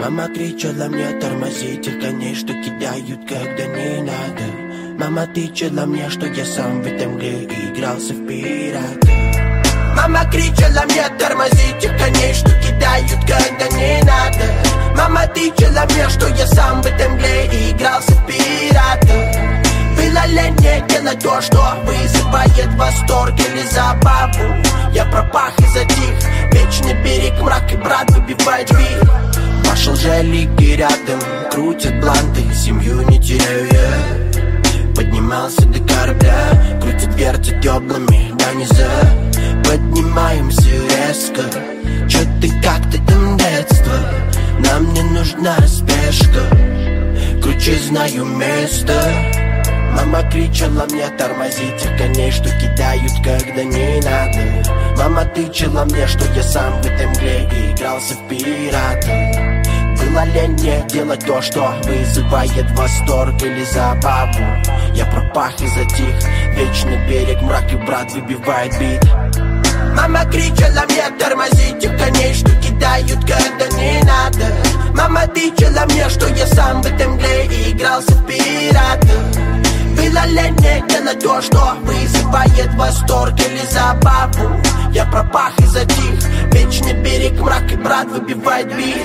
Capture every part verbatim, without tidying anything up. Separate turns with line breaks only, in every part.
Мама кричала мне тормозить тех коней, что кидают, когда не надо. Мама тычала мне, что я сам в этом мгле игрался в пирата. Мама кричала мне тормозить тех коней, что кидают, когда не надо. Мама тычала мне, что я сам в этом мгле игрался в пирата. Было лень мне делать то, что вызывает восторг или забаву. Я пропах и затих, вечный берег, мрак и брат выбивает бит. Пошел же лиги рядом, крутят бланты, семью не теряю я. Поднимался до корабля, крутят, вертят теплыми до низа. Поднимаемся резко, чё ты как-то там детство. Нам не нужна спешка, круче знаю место. Мама кричала мне тормозить тех коней, что кидают, когда не надо. Мама тычала мне, что я сам в этом мгле игрался в пирата. Было лень мне делать то, что вызывает восторг или забаву. Я пропах и затих, вечный берег, мрак и брат выбивает бит. Мама кричала мне тормозить тех коней, что кидают, когда не надо. Мама тычала мне, что я сам в этом мгле игрался в пирата. Было лень мне делать то, что вызывает восторг или забаву. Я пропах и затих, вечный берег, мрак и брат выбивает бит.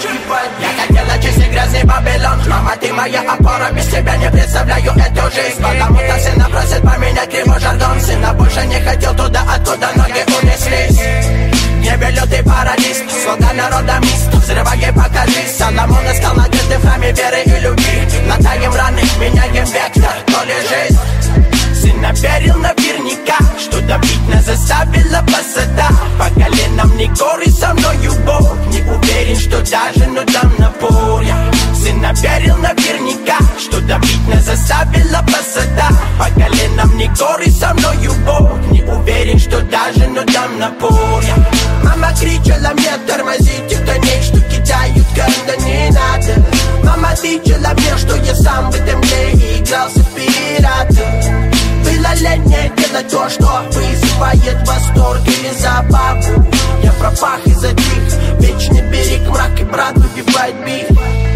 Я хотела чистый грязный Вавилон. Мама, ты моя опора, без тебя не представляю эту жизнь. Потому-то сына просит поменять кривой жаргон. Сына больше не хотел туда, откуда ноги унеслись. Небе лютый парадиз, слуга народа мист. Взрывай, покажись, Соломон искал надежды в храме веры и любви. Латаем раны, меняем вектор, то ли жизнь. Сына верил наверняка, что давить нас заставила высота. По коленам не горы, со мною Бог. Не уверен, что даже, но дам напор я. Сына верил наверняка, что давить нас заставила высота. По коленам не горы, со мною Бог. Не уверен, что даже, но дам напор я. Мама кричала мне тормозить тех коней, что кидают, когда не надо. Мама тычала мне, что я сам в этом мгле игрался в пирата. Было лень мне делать то, что вызывает восторг или забаву. Я пропах и затих, вечный берег, мрак и брат выбивает бит.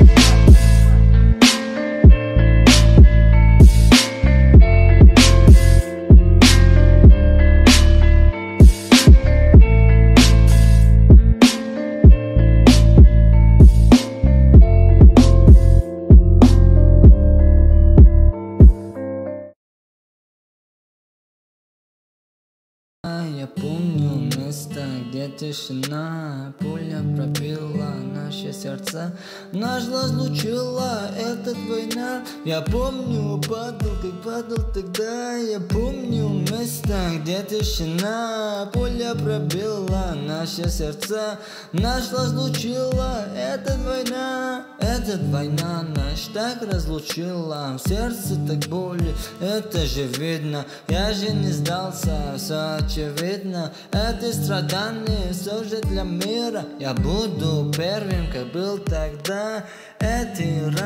Я помню место, где тишина, пуля пробила наши сердца, нас разлучила эта война. Я помню, падал, как падал тогда. Я помню место, где тишина, пуля пробила наши сердца, нас разлучила эта война. Эта война нас так разлучила, в сердце так боли, это же видно. Я же не сдался, все очевидно. Это страдание все же для мира. Я буду первым, как был тогда. Эти